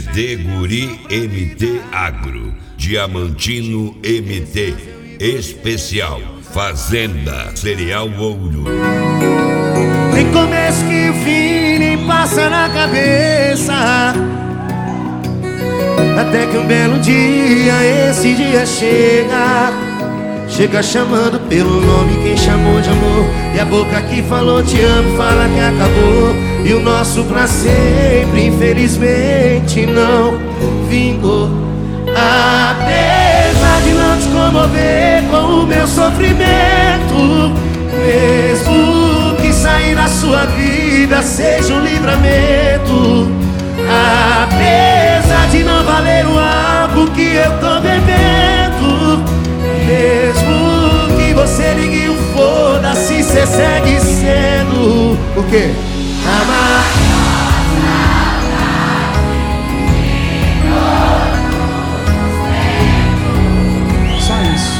CD Guri MT Agro, Diamantino MT, especial, Fazenda, Cereal Ouro. Nem começo que o fim nem passa na cabeça, até que um belo dia, esse dia chega chamando pelo nome quem chamou de amor. E a boca que falou te amo fala que acabou, e o nosso pra sempre infelizmente não vingou. Apesar de não te comover com o meu sofrimento, mesmo que sair da sua vida seja um livramento, apesar de não valer o álcool que eu tô bebendo, mesmo que você ligue o foda-se, cê segue sendo o quê? Amar. Só isso.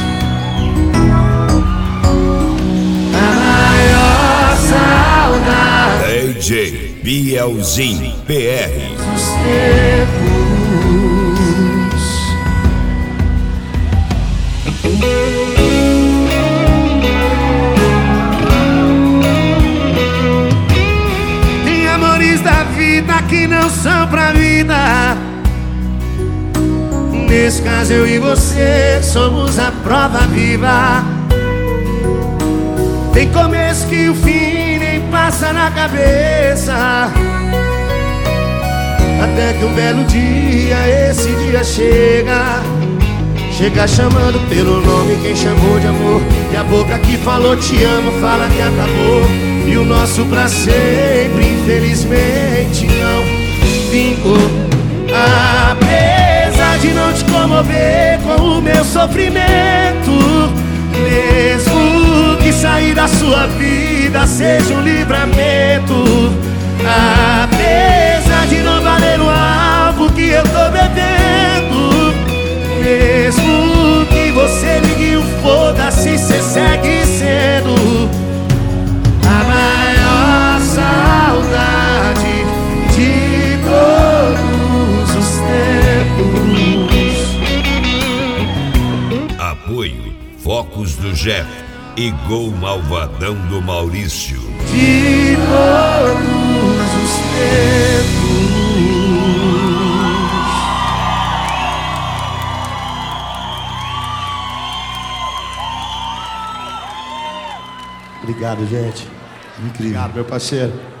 A maior saudade DJ Bielzinho PR. dos tempos. Tem amores da vida que não são pra vida. Nesse caso eu e você somos a prova viva. Tem começo que o fim nem passa na cabeça, até que um belo dia, esse dia chega chamando pelo nome quem chamou de amor. E a boca que falou te amo fala que acabou, e o nosso pra sempre infelizmente não vingou. Apesar de não te comover com o meu sofrimento, mesmo que sair da sua vida seja um livramento, apesar de não valer o álcool que eu tô bebendo, mesmo que você ligue o foda-se, cê segue sendo a maior saudade de todos os tempos. Apoio Focos do Jeff e Gol Malvadão do Maurício. De todos os tempos. Obrigado, gente. Incrível. Obrigado, meu parceiro.